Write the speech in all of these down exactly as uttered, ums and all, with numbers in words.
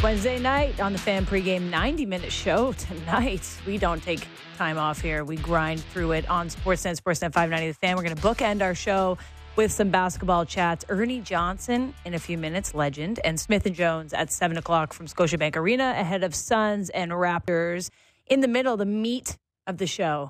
Wednesday night on the Fan Pregame ninety-minute show tonight. We don't take time off here. We grind through it on Sportsnet, Sportsnet five ninety The Fan. We're going to bookend our show with some basketball chats. Ernie Johnson in a few minutes, legend, and Smith and Jones at seven o'clock from Scotiabank Arena ahead of Suns and Raptors. In the middle, the meat of the show,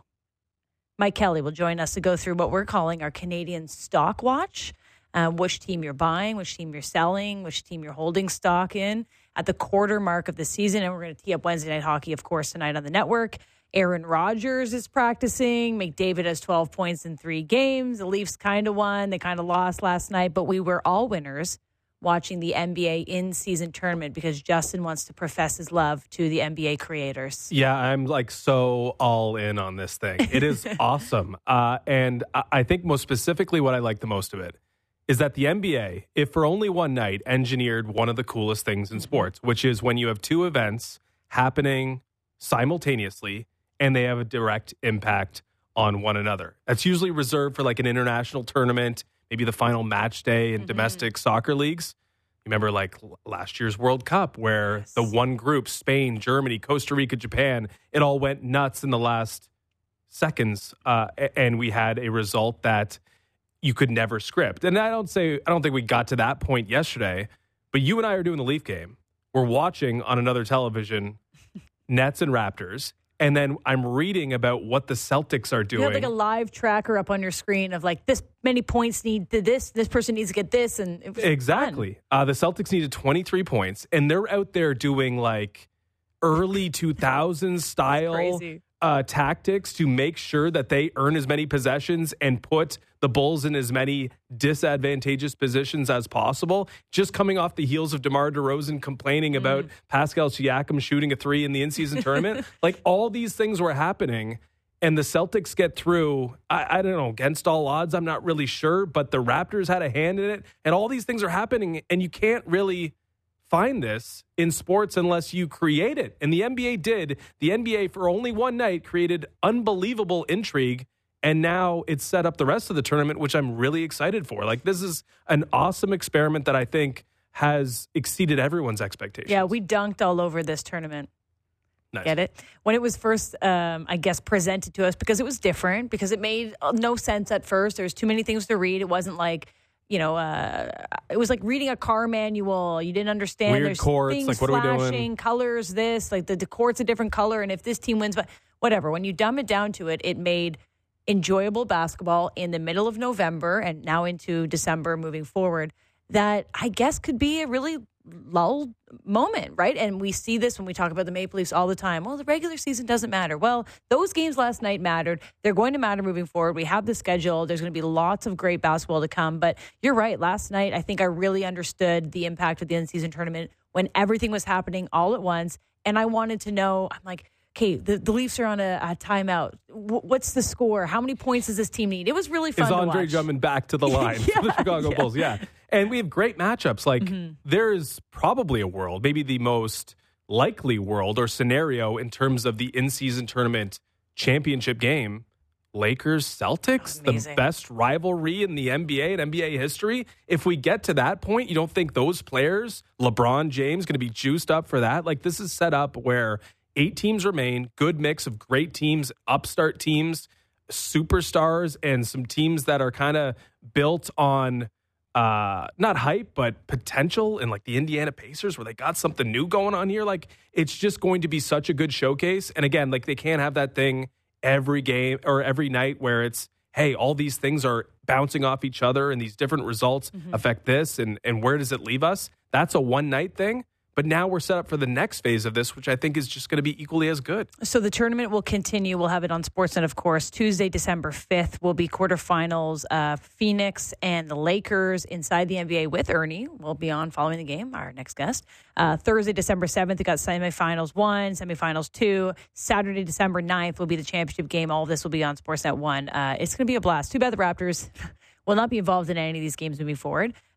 Mike Kelly will join us to go through what we're calling our Canadian Stock Watch. Uh, which team you're buying, which team you're selling, which team you're holding stock in at the quarter mark of the season. And we're going to tee up Wednesday Night Hockey, of course, tonight on the network. Aaron Rodgers is practicing. McDavid has twelve points in three games. The Leafs kind of won. They kind of lost last night, but we were all winners watching the N B A in-season tournament because Justin wants to profess his love to the N B A creators. Yeah, I'm like so all in on this thing. It is awesome. Uh, and I, I think most specifically what I like the most of it is that the N B A, if for only one night, engineered one of the coolest things in sports, which is when you have two events happening simultaneously and they have a direct impact on one another. That's usually reserved for like an international tournament, maybe the final match day in mm-hmm. domestic soccer leagues. You remember like last year's World Cup where yes. the one group, Spain, Germany, Costa Rica, Japan, it all went nuts in the last seconds. Uh, and we had a result that you could never script. And I don't say, I don't think we got to that point yesterday, but you and I are doing the Leaf game. We're watching on another television, Nets and Raptors. And then I'm reading about what the Celtics are doing. You have like a live tracker up on your screen of like this many points need to this, this person needs to get this. And it was exactly. Uh, the Celtics needed twenty-three points and they're out there doing like early two thousands style uh, tactics to make sure that they earn as many possessions and put the Bulls in as many disadvantageous positions as possible. Just coming off the heels of DeMar DeRozan complaining about mm. Pascal Siakam shooting a three in the in-season tournament. Like all these things were happening and the Celtics get through, I, I don't know, against all odds, I'm not really sure, but the Raptors had a hand in it and all these things are happening and you can't really find this in sports unless you create it. And the N B A did. The N B A for only one night created unbelievable intrigue. And now it's set up the rest of the tournament, which I'm really excited for. Like, this is an awesome experiment that I think has exceeded everyone's expectations. Yeah, we dunked all over this tournament. Nice. Get it? When it was first, um, I guess, presented to us, because it was different, because it made no sense at first. There was too many things to read. It wasn't like, you know, uh, it was like reading a car manual. You didn't understand. Weird There's courts, things like what flashing, are we doing? Colors, this, like the, the court's a different color, and if this team wins, but whatever. When you dumb it down to it, it made enjoyable basketball in the middle of November and now into December moving forward that I guess could be a really lull moment, right? And we see this when we talk about the Maple Leafs all the time. Well, the regular season doesn't matter. Well, those games last night mattered. They're going to matter moving forward. We have the schedule. There's going to be lots of great basketball to come. But you're right. Last night, I think I really understood the impact of the in-season tournament when everything was happening all at once. And I wanted to know, I'm like, okay, the, the Leafs are on a, a timeout. W- what's the score? How many points does this team need? It was really fun Is to Andre watch. Drummond back to the line yeah, for the Chicago yeah. Bulls? Yeah. And we have great matchups. Like, mm-hmm. there's probably a world, maybe the most likely world or scenario in terms of the in-season tournament championship game. Lakers, Celtics, the best rivalry in the N B A and N B A history. If we get to that point, you don't think those players, LeBron James, going to be juiced up for that? Like, this is set up where eight teams remain, good mix of great teams, upstart teams, superstars, and some teams that are kind of built on uh, not hype, but potential, and like the Indiana Pacers where they got something new going on here. Like, it's just going to be such a good showcase. And again, like, they can't have that thing every game or every night where it's, hey, all these things are bouncing off each other and these different results mm-hmm. affect this. And, and where does it leave us? That's a one night thing. But now we're set up for the next phase of this, which I think is just going to be equally as good. So the tournament will continue. We'll have it on Sportsnet, of course. Tuesday, December fifth will be quarterfinals. Uh, Phoenix and the Lakers inside the N B A with Ernie. We'll be on following the game, our next guest. Uh, Thursday, December seventh, we got semifinals one, semifinals two. Saturday, December ninth will be the championship game. All of this will be on Sportsnet one. Uh, it's going to be a blast. Too bad the Raptors will not be involved in any of these games moving forward.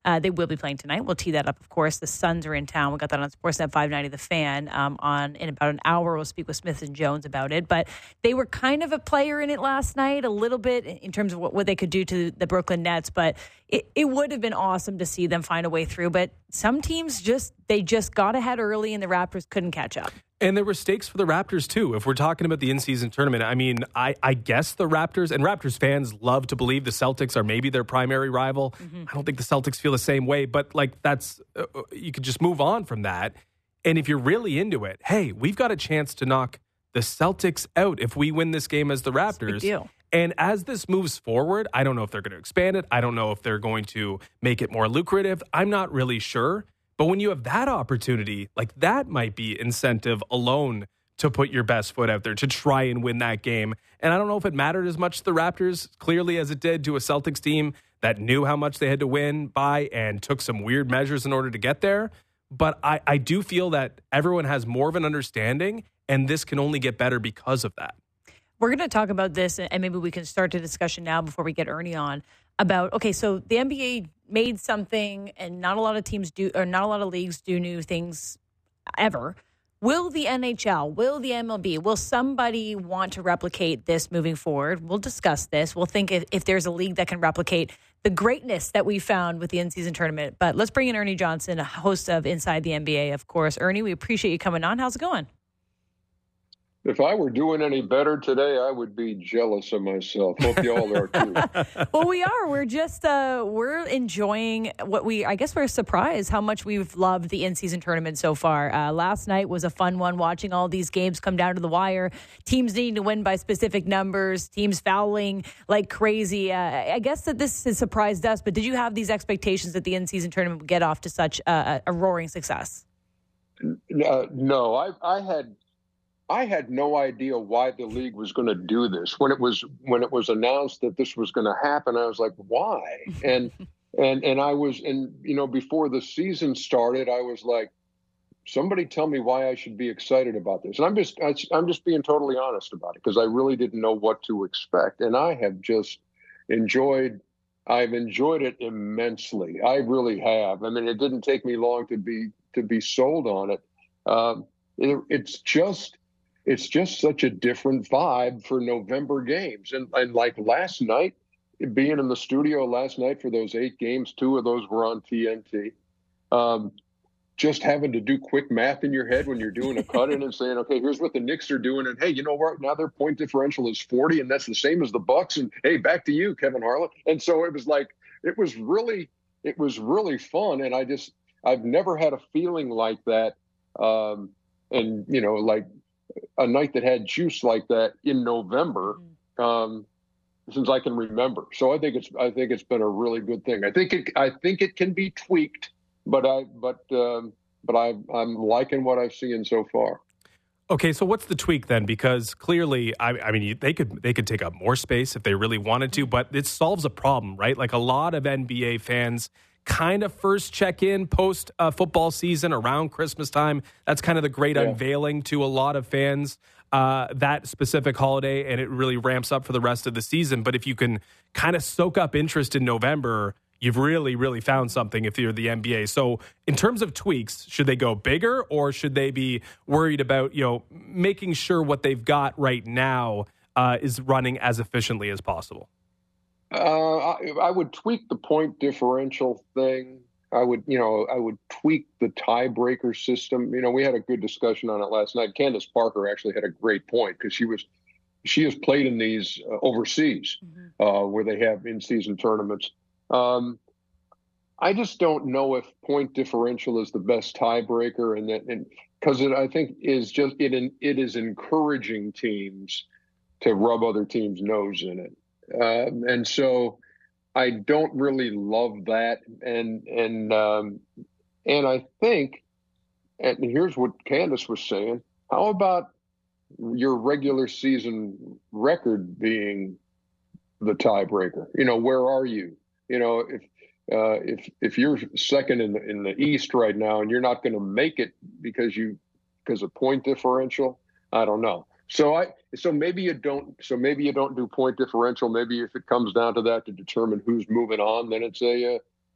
Uh, they will be playing tonight. We'll tee that up, of course. The Suns are in town. We got that on Sportsnet five ninety The Fan. Um, on in about an hour, we'll speak with Smith and Jones about it. But they were kind of a player in it last night, a little bit in terms of what, what they could do to the Brooklyn Nets. But it, it would have been awesome to see them find a way through. But some teams just they just got ahead early, and the Raptors couldn't catch up. And there were stakes for the Raptors, too. If we're talking about the in-season tournament, I mean, I, I guess the Raptors, and Raptors fans love to believe the Celtics are maybe their primary rival. Mm-hmm. I don't think the Celtics feel the same way, but like that's, uh, you could just move on from that. And if you're really into it, hey, we've got a chance to knock the Celtics out if we win this game as the Raptors. Big deal. And as this moves forward, I don't know if they're going to expand it. I don't know if they're going to make it more lucrative. I'm not really sure. But when you have that opportunity, like that might be incentive alone to put your best foot out there, to try and win that game. And I don't know if it mattered as much to the Raptors, clearly, as it did to a Celtics team that knew how much they had to win by and took some weird measures in order to get there. But I, I do feel that everyone has more of an understanding, and this can only get better because of that. We're going to talk about this, and maybe we can start the discussion now before we get Ernie on. About, okay, so the N B A made something and not a lot of teams do, or not a lot of leagues do new things ever. Will the N H L, will the M L B, will somebody want to replicate this moving forward? We'll discuss this. We'll think if, if there's a league that can replicate the greatness that we found with the in-season tournament. But let's bring in Ernie Johnson, a host of Inside the N B A, of course. Ernie, we appreciate you coming on. How's it going? If I were doing any better today, I would be jealous of myself. Hope you all are too. Well, we are. We're just uh, we're enjoying what we. I guess we're surprised how much we've loved the in-season tournament so far. Uh, last night was a fun one. Watching all these games come down to the wire, teams needing to win by specific numbers, teams fouling like crazy. Uh, I guess that this has surprised us. But did you have these expectations that the in-season tournament would get off to such uh, a roaring success? Uh, no, I, I had. I had no idea why the league was going to do this. When it was when it was announced that this was going to happen, I was like, why? And and and I was and you know before the season started, I was like, somebody tell me why I should be excited about this. And I'm just I'm just being totally honest about it because I really didn't know what to expect. And I have just enjoyed I've enjoyed it immensely. I really have. I mean, it didn't take me long to be to be sold on it. Um, it it's just It's just such a different vibe for November games. And, and like last night, being in the studio last night for those eight games, two of those were on T N T. Um, just having to do quick math in your head when you're doing a cut-in and saying, okay, here's what the Knicks are doing. And, hey, you know what? Now their point differential is forty, and that's the same as the Bucks. And, hey, back to you, Kevin Harlan. And so it was like it was really it was really fun. And I just I've never had a feeling like that. Um, and, you know, like, a night that had juice like that in November um, since I can remember. So I think it's I think it's been a really good thing. I think it I think it can be tweaked, but I but um, but I I'm liking what I've seen so far. Okay, so what's the tweak then? Because clearly, I, I mean, they could they could take up more space if they really wanted to, but it solves a problem, right? Like a lot of N B A fans kind of first check in post uh, football season around Christmas time. That's kind of the great yeah. unveiling to a lot of fans, uh, that specific holiday, and it really ramps up for the rest of the season. But if you can kind of soak up interest in November, you've really, really found something if you're the N B A. So in terms of tweaks, should they go bigger or should they be worried about, you know, making sure what they've got right now uh, is running as efficiently as possible? Uh, I, I would tweak the point differential thing. I would, you know, I would tweak the tiebreaker system. You know, we had a good discussion on it last night. Candace Parker actually had a great point because she was, she has played in these uh, overseas mm-hmm. uh, where they have in-season tournaments. Um, I just don't know if point differential is the best tiebreaker, and that, and because it, I think, is just it. It is encouraging teams to rub other teams' nose in it. Um, and so I don't really love that. And, and, um, and I think, and here's what Candace was saying, how about your regular season record being the tiebreaker? You know, where are you? You know, if, uh, if, if you're second in the, in the East right now and you're not going to make it because you, because of point differential, I don't know. So I, so maybe you don't, so maybe you don't do point differential. Maybe if it comes down to that to determine who's moving on, then it's a, uh,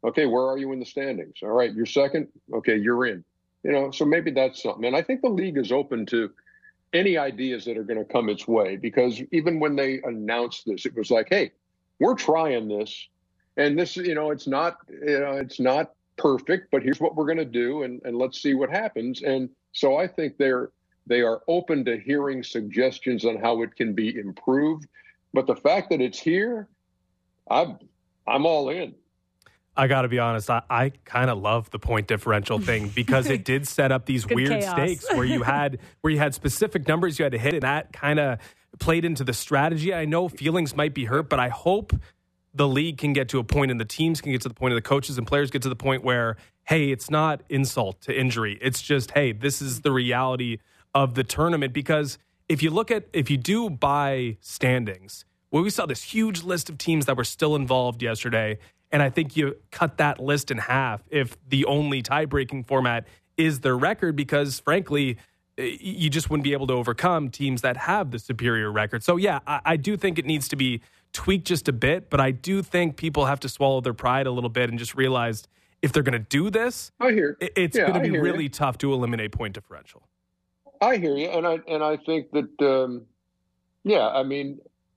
Okay, where are you in the standings? All right, you're second. Okay, you're in. You know, so maybe that's something. And I think the league is open to any ideas that are going to come its way, because even when they announced this, it was like, hey, we're trying this, and this, you know, it's not, you know, it's not perfect, but here's what we're going to do, and and let's see what happens. And so I think they're they are open to hearing suggestions on how it can be improved. But the fact that it's here, I'm I'm all in. I got to be honest, I, I kind of love the point differential thing because it did set up these Good weird chaos. stakes where you had where you had specific numbers you had to hit, and that kind of played into the strategy. I know feelings might be hurt, but I hope the league can get to a point and the teams can get to the point, and the coaches and players get to the point where, hey, it's not insult to injury. It's just, hey, this is the reality of the tournament. Because if you look at, if you do buy standings, well, we saw this huge list of teams that were still involved yesterday. And I think you cut that list in half if the only tie-breaking format is their record, because, frankly, you just wouldn't be able to overcome teams that have the superior record. So, yeah, I, I do think it needs to be tweaked just a bit, but I do think people have to swallow their pride a little bit and just realize if they're going to do this, I hear. it, it's yeah, going to be really you. tough to eliminate point differential. I hear you, and I and I think that, um, yeah, I mean,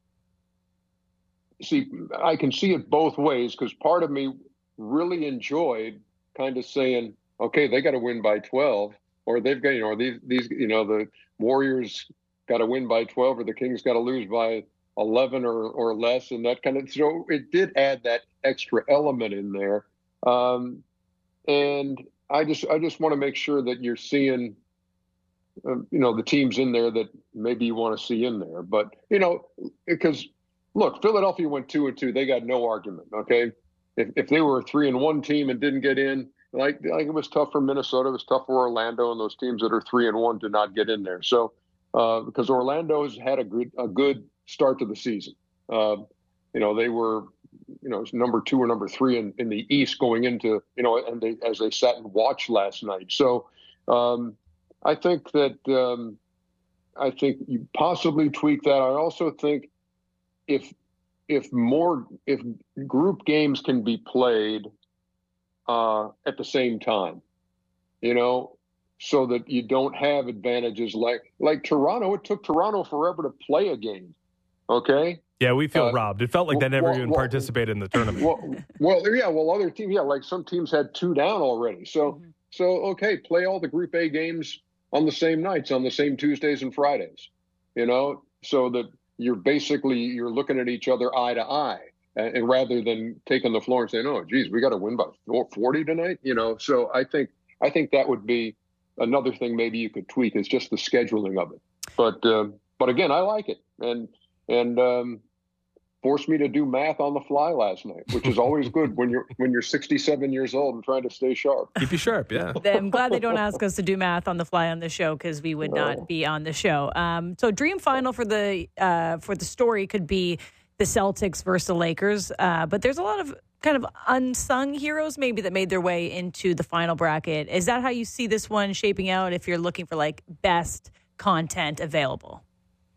see, I can see it both ways, because part of me really enjoyed kind of saying, okay, they got to win by twelve, or they've got, you know, these, these, you know, the Warriors got to win by twelve, or the Kings got to lose by eleven or, or less. And that kind of, so it did add that extra element in there. Um, and I just, I just want to make sure that you're seeing, uh, you know, the teams in there that maybe you want to see in there. But, you know, because look, Philadelphia went two and two. They got no argument. Okay. If, if they were a three and one team and didn't get in, like, like it was tough for Minnesota, it was tough for Orlando, and those teams that are three and one did not get in there. So, uh, because Orlando's had a good, a good start to the season. Uh, you know, they were, you know, number two or number three in, in the East going into, you know, and they, as they sat and watched last night. So, um, I think that, um, I think you possibly tweak that. I also think if, if more, if group games can be played, uh, at the same time, you know, so that you don't have advantages like, like Toronto. It took Toronto forever to play a game. Okay. Yeah, we feel uh, robbed. It felt like they never well, even well, participated in the tournament. Well, well, yeah, well, other teams, yeah, like some teams had two down already. So, mm-hmm. so okay, play all the Group A games on the same nights, on the same Tuesdays and Fridays, you know, so that you're basically, you're looking at each other eye to eye, and, and rather than taking the floor and saying, oh, geez, we got to win by forty tonight, you know. So I think, I think that would be another thing maybe you could tweak, is just the scheduling of it. But, uh, but again, I like it. And, and, um, forced me to do math on the fly last night, which is always good when you're when you're sixty-seven years old and trying to stay sharp. Keep you sharp, yeah. I'm glad they don't ask us to do math on the fly on the show, because we would no. not be on the show. Um, so, dream final for the uh, for the story could be the Celtics versus the Lakers, uh, but there's a lot of kind of unsung heroes maybe that made their way into the final bracket. Is that how you see this one shaping out? If you're looking for like best content available,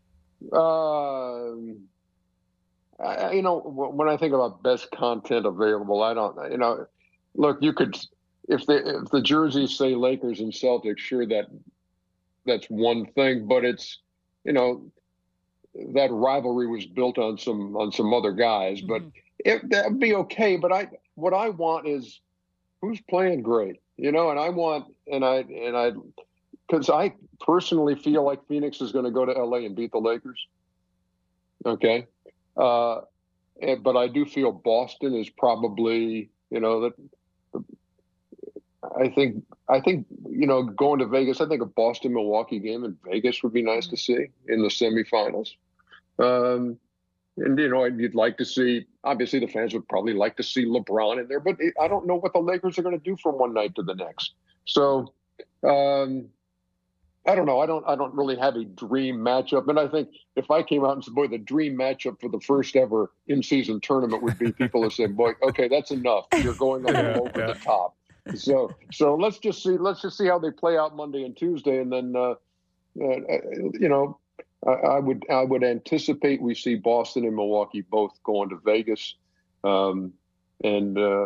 um. I, you know, when I think about best content available, I don't, you know, look, you could, if the if the jerseys say Lakers and Celtics, sure, that that's one thing, but it's, you know, that rivalry was built on some on some other guys, but mm-hmm. it, that'd be okay. But I, what I want is who's playing great, you know, and I want, and I and I, because I personally feel like Phoenix is going to go to L A and beat the Lakers. Okay. Uh, and, but I do feel Boston is probably, you know, that I think, I think, you know, going to Vegas, I think a Boston Milwaukee game in Vegas would be nice to see in the semifinals. Um, and, you know, you'd like to see, obviously the fans would probably like to see LeBron in there, but I don't know what the Lakers are going to do from one night to the next. So, um, I don't know. I don't. I don't really have a dream matchup, and I think if I came out and said, "Boy, the dream matchup for the first ever in-season tournament would be," people would say, "Boy, okay, that's enough. You're going a little yeah, over yeah. the top." So, so let's just see. Let's just see how they play out Monday and Tuesday, and then, uh, uh, you know, I, I would I would anticipate we see Boston and Milwaukee both going to Vegas, um, and uh,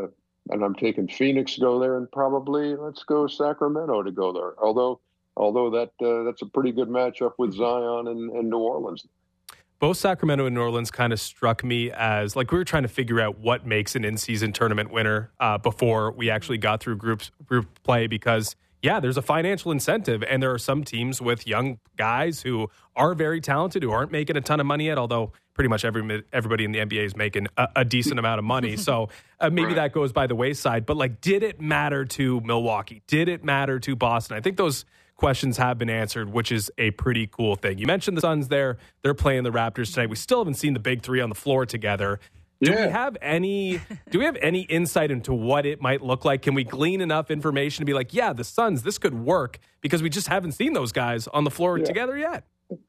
and I'm taking Phoenix to go there, and probably let's go Sacramento to go there. Although, although that uh, that's a pretty good matchup with Zion and, and New Orleans. Both Sacramento and New Orleans kind of struck me as like we were trying to figure out what makes an in-season tournament winner uh, before we actually got through groups group play because. Yeah, there's a financial incentive, and there are some teams with young guys who are very talented, who aren't making a ton of money yet, although pretty much every everybody in the N B A is making a, a decent amount of money. So uh, maybe right. that goes by the wayside. But, like, did it matter to Milwaukee? Did it matter to Boston? I think those questions have been answered, which is a pretty cool thing. You mentioned the Suns there. They're playing the Raptors tonight. We still haven't seen the big three on the floor together. Do yeah. we have any do we have any insight into what it might look like? Can we glean enough information to be like, yeah, the Suns, this could work because we just haven't seen those guys on the floor yeah. together yet?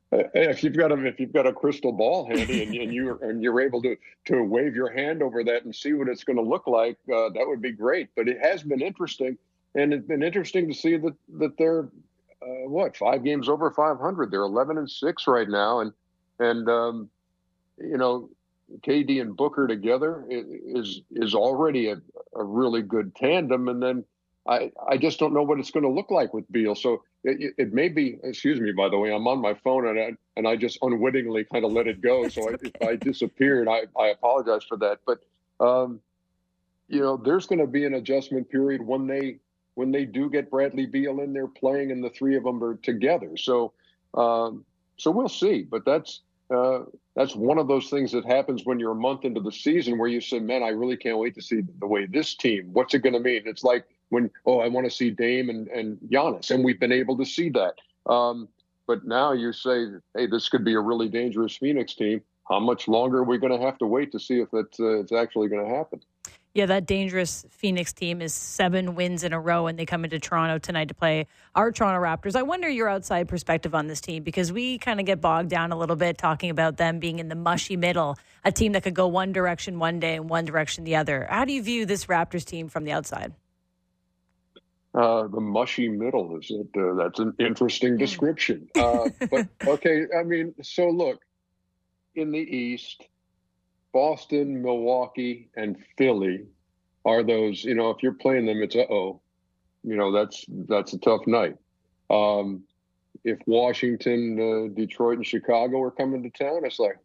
If you've got a if you've got a crystal ball handy and, and you and you're able to to wave your hand over that and see what it's going to look like, uh, that would be great. But it has been interesting, and it's been interesting to see that that they're uh, what five games over five hundred. They're eleven and six right now, and and um, you know. K D and Booker together is is already a, a really good tandem, and then I I just don't know what it's going to look like with Beal. So it, it may be. Excuse me, by the way, I'm on my phone and I, and I just unwittingly kind of let it go. So okay. I, if I disappeared, I, I apologize for that. But um, you know, there's going to be an adjustment period when they when they do get Bradley Beal in there playing, and the three of them are together. So um, so we'll see. But that's. Uh, that's one of those things that happens when you're a month into the season where you say, man, I really can't wait to see the way this team, what's it going to mean? It's like when, oh, I want to see Dame and, and Giannis, and we've been able to see that. Um, but now you say, hey, this could be a really dangerous Phoenix team. How much longer are we going to have to wait to see if it's, uh, it's actually going to happen? Yeah, that dangerous Phoenix team is seven wins in a row, and they come into Toronto tonight to play our Toronto Raptors. I wonder your outside perspective on this team, because we kind of get bogged down a little bit talking about them being in the mushy middle, a team that could go one direction one day and one direction the other. How do you view this Raptors team from the outside? Uh, the mushy middle, is it? Uh, that's an interesting description. Uh, but, okay, I mean, so look, in the East, Boston, Milwaukee, and Philly are those, you know, if you're playing them, it's uh-oh. You know, that's that's a tough night. Um, if Washington, uh, Detroit, and Chicago are coming to town, it's like,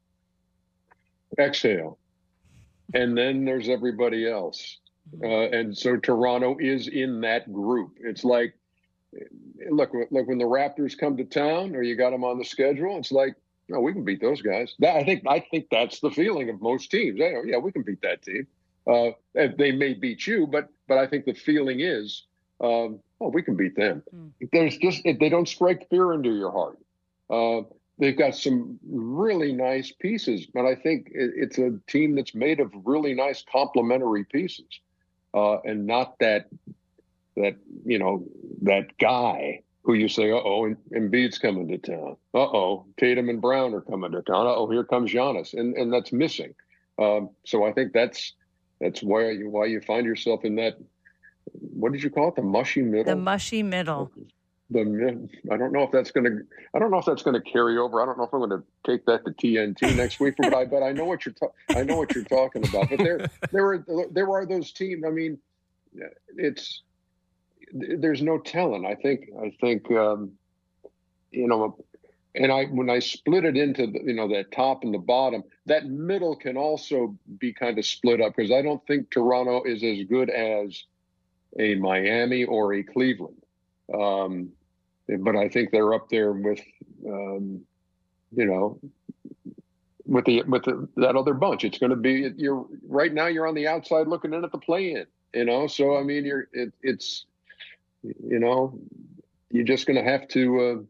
exhale. And then there's everybody else. Uh, and so Toronto is in that group. It's like, look, look, when the Raptors come to town or you got them on the schedule, it's like, no, we can beat those guys. That, I think I think that's the feeling of most teams. They, yeah, we can beat that team. Uh, they may beat you, but but I think the feeling is, um, oh, we can beat them. Mm. There's just they don't strike fear into your heart. Uh, they've got some really nice pieces, but I think it, it's a team that's made of really nice complementary pieces, uh, and not that that you know that guy who you say, uh-oh, Embiid's coming to town. Uh-oh, Tatum and Brown are coming to town. Uh-oh, here comes Giannis. And and that's missing. Um, so I think that's that's why you, why you find yourself in that, what did you call it, the mushy middle? The mushy middle. The I don't know if that's going to I don't know if that's going to carry over. I don't know if I'm going to take that to T N T next week, but I but I know what you're ta- I know what you're talking about. But there there are there are those teams. I mean, it's there's no telling. I think, I think, um, you know, and I, when I split it into the, you know, that top and the bottom, that middle can also be kind of split up, because I don't think Toronto is as good as a Miami or a Cleveland. Um, but I think they're up there with, um, you know, with the, with the, that other bunch. It's going to be, you're right now, you're on the outside looking in at the play-in, you know? So, I mean, you're, it, it's, you know, you're just going to have to uh,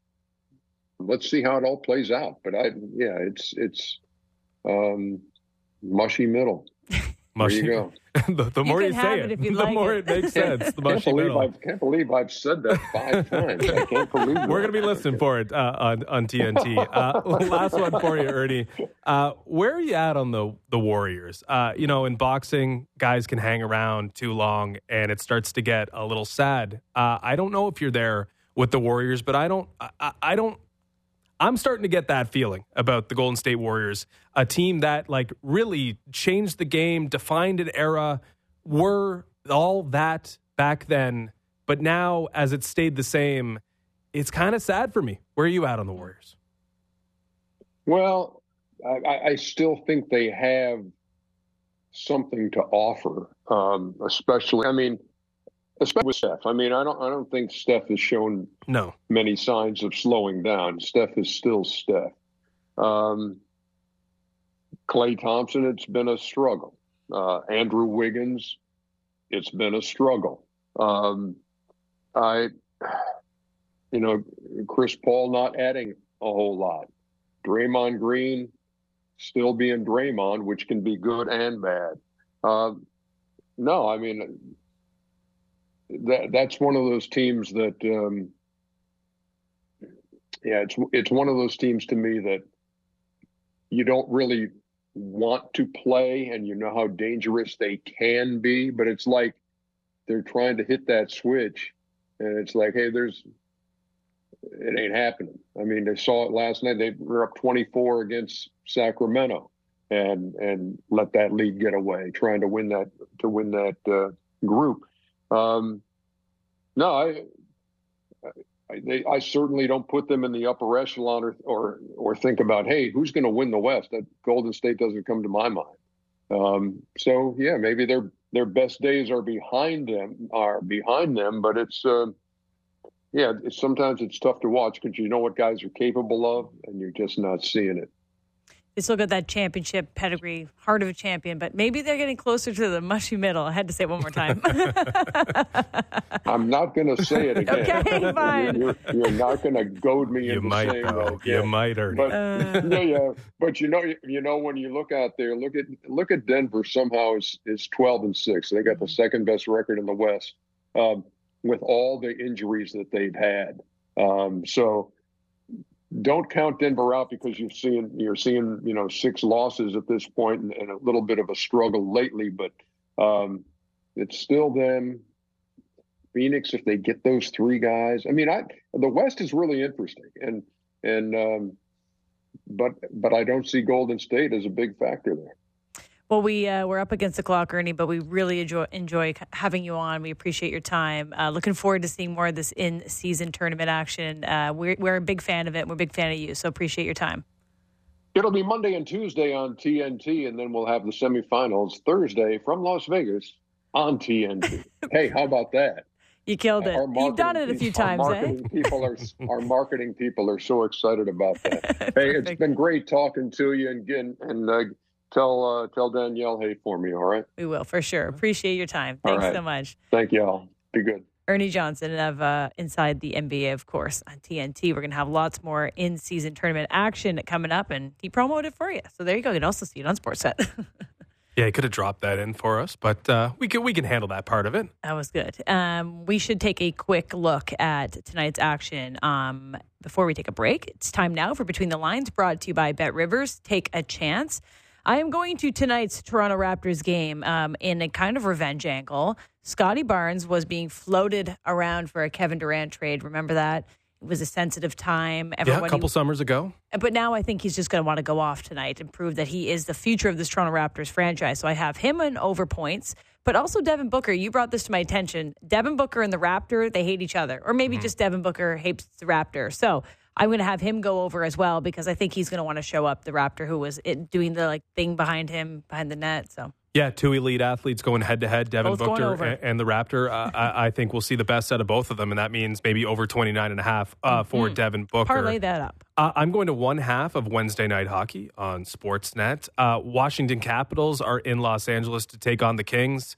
let's see how it all plays out. But I, yeah, it's it's um, mushy middle. Mushy. There you go. the the more you, you say it, it the like more it. it makes sense. The mushy can't middle. I can't believe I've said that five times. I can't believe it. We're going to be listening for it uh, on on T N T. Uh, last one for you, Ernie. Uh, where are you at on the the Warriors? Uh, you know, in boxing, guys can hang around too long, and it starts to get a little sad. Uh, I don't know if you're there with the Warriors, but I don't. I, I don't. I'm starting to get that feeling about the Golden State Warriors, a team that like really changed the game, defined an era. were all that back then, but now as it stayed the same, it's kind of sad for me. Where are you at on the Warriors? Well, I, I still think they have something to offer, um, especially, I mean, especially with Steph. I mean, I don't, I don't think Steph has shown no many signs of slowing down. Steph is still Steph. Um, Klay Thompson, it's been a struggle. Uh, Andrew Wiggins, it's been a struggle. Um, I, you know, Chris Paul not adding a whole lot. Draymond Green still being Draymond, which can be good and bad. Uh, no, I mean, that that's one of those teams that, um, yeah, it's it's one of those teams to me that you don't really want to play, and you know how dangerous they can be, but it's like they're trying to hit that switch, and it's like, hey, there's, it ain't happening. I mean, they saw it last night. They were up twenty-four against Sacramento, and and let that lead get away, trying to win that to win that uh, group. Um, no, I. I, they, I certainly don't put them in the upper echelon or or, or think about, hey, who's going to win the West? That Golden State doesn't come to my mind. Um, so yeah, maybe their their best days are behind them are behind them, but it's uh, yeah, it's, sometimes it's tough to watch because you know what guys are capable of, and you're just not seeing it. They still got that championship pedigree, heart of a champion, but maybe they're getting closer to the mushy middle. I had to say it one more time. I'm not going to say it again. Okay, fine. You're, you're not going to goad me you into might, saying that again. You might, Ernie. But, uh, yeah, yeah. But you know, you know, when you look out there, look at look at Denver. Somehow is is twelve and six. They got the second best record in the West, um, with all the injuries that they've had. Um, so. Don't count Denver out because you've seen you're seeing you know six losses at this point and, and a little bit of a struggle lately, but um, it's still them. Phoenix, if they get those three guys, I mean, I the West is really interesting, and and um, but but I don't see Golden State as a big factor there. Well, we, uh, we're up against the clock, Ernie, but we really enjoy, enjoy having you on. We appreciate your time. Uh, looking forward to seeing more of this in-season tournament action. Uh, we're, we're a big fan of it. We're a big fan of you, so appreciate your time. It'll be Monday and Tuesday on T N T, and then we'll have the semifinals Thursday from Las Vegas on T N T. Hey, how about that? You killed it. You've done it a few times, our marketing eh? People are, our marketing people are so excited about that. Hey, it's been great talking to you, and, and, and uh, Tell uh, tell Danielle, hey, for me, all right? We will, for sure. Appreciate your time. Thanks right. so much. Thank you all. Be good. Ernie Johnson of uh, Inside the N B A, of course, on T N T. We're going to have lots more in-season tournament action coming up, and he promoted it for you. So there you go. You can also see it on Sportsnet. Yeah, he could have dropped that in for us, but uh, we can we can handle that part of it. That was good. Um, we should take a quick look at tonight's action um, before we take a break. It's time now for Between the Lines, brought to you by Bet Rivers. Take a chance. I am going to tonight's Toronto Raptors game um, in a kind of revenge angle. Scotty Barnes was being floated around for a Kevin Durant trade. Remember that? It was a sensitive time. Everyone yeah, a couple he, summers ago. But now I think he's just going to want to go off tonight and prove that he is the future of this Toronto Raptors franchise. So I have him in over points, but also Devin Booker. You brought this to my attention. Devin Booker and the Raptor, they hate each other. Or maybe mm-hmm. just Devin Booker hates the Raptor. So I'm going to have him go over as well because I think he's going to want to show up the Raptor who was it, doing the like thing behind him, behind the net. So yeah, two elite athletes going head to head, Devin both Booker and, and the Raptor. Uh, I, I think we'll see the best out of both of them, and that means maybe over twenty-nine and a half uh, for mm-hmm. Devin Booker. Parlay that up. Uh, I'm going to one half of Wednesday Night Hockey on Sportsnet. Uh, Washington Capitals are in Los Angeles to take on the Kings.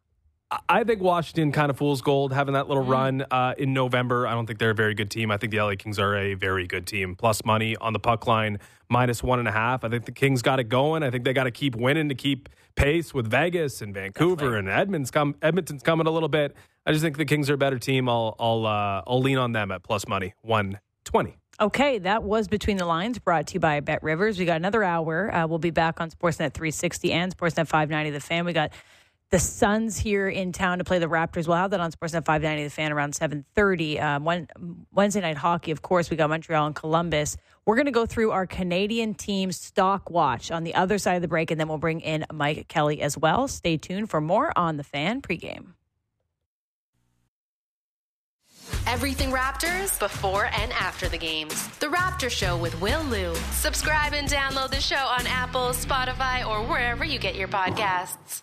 I think Washington kind of fool's gold having that little mm. run uh, in November. I don't think they're a very good team. I think the L A Kings are a very good team. Plus money on the puck line, minus one and a half. I think the Kings got it going. I think they got to keep winning to keep pace with Vegas and Vancouver. Definitely. And Edmonton's, come, Edmonton's coming a little bit. I just think the Kings are a better team. I'll I'll uh, I'll lean on them at plus money, one twenty. Okay, that was Between the Lines, brought to you by Bet Rivers. We got another hour. Uh, we'll be back on Sportsnet three sixty and Sportsnet five ninety The Fan. We got the Suns here in town to play the Raptors. We'll have that on Sportsnet five ninety The Fan around seven thirty. Um, when, Wednesday night hockey, of course, we got Montreal and Columbus. We're going to go through our Canadian team stock watch on the other side of the break, and then we'll bring in Mike Kelly as well. Stay tuned for more on The Fan pregame. Everything Raptors before and after the games. The Raptor Show with Will Liu. Subscribe and download the show on Apple, Spotify, or wherever you get your podcasts.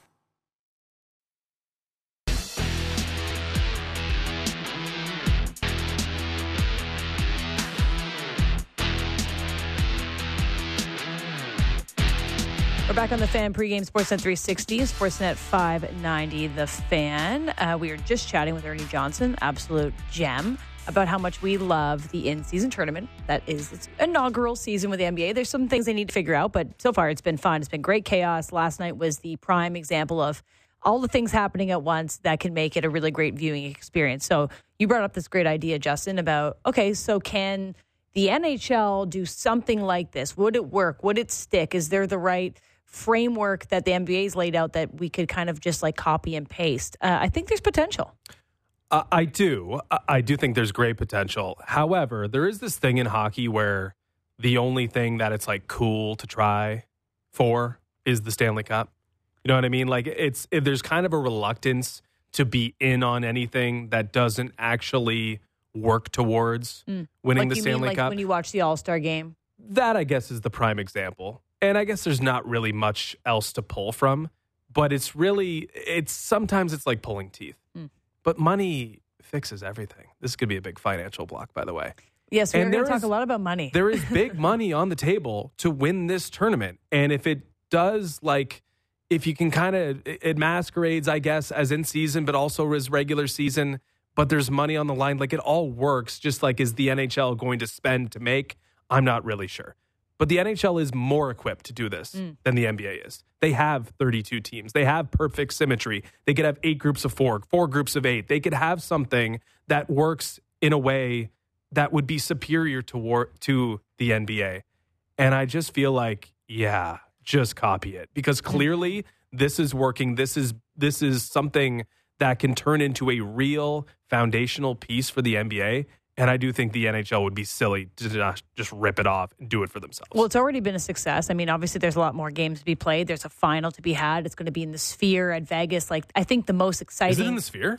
We're back on The Fan pregame, Sportsnet three sixty, Sportsnet five ninety The Fan. Uh, we were just chatting with Ernie Johnson, absolute gem, about how much we love the in-season tournament. That is its inaugural season with the N B A. There's some things they need to figure out, but so far it's been fun. It's been great chaos. Last night was the prime example of all the things happening at once that can make it a really great viewing experience. So you brought up this great idea, Justin, about, okay, so can the N H L do something like this? Would it work? Would it stick? Is there the right framework that the N B A's laid out that we could kind of just like copy and paste? Uh, I think there's potential. Uh, I do. I do think there's great potential. However, there is this thing in hockey where the only thing that it's like cool to try for is the Stanley Cup. You know what I mean? Like it's if there's kind of a reluctance to be in on anything that doesn't actually work towards mm. winning like the you Stanley mean like Cup. When you watch the All-Star game, that I guess is the prime example. And I guess there's not really much else to pull from, but it's really, it's sometimes it's like pulling teeth. Mm. But money fixes everything. This could be a big financial block, by the way. Yes, we're and going to talk a lot about money. There is big money on the table to win this tournament. And if it does, like, if you can kind of, it masquerades, I guess, as in season, but also as regular season, but there's money on the line, like it all works, just like is the N H L going to spend to make? I'm not really sure. But the N H L is more equipped to do this mm. than the N B A is. They have thirty-two teams. They have perfect symmetry. They could have eight groups of four, four groups of eight. They could have something that works in a way that would be superior to war- to the N B A. And I just feel like, yeah, just copy it. Because clearly this is working. This is this is something that can turn into a real foundational piece for the N B A. And I do think the N H L would be silly to just rip it off and do it for themselves. Well, it's already been a success. I mean, obviously, there's a lot more games to be played. There's a final to be had. It's going to be in the Sphere at Vegas. Like, I think the most exciting... Is it in the Sphere?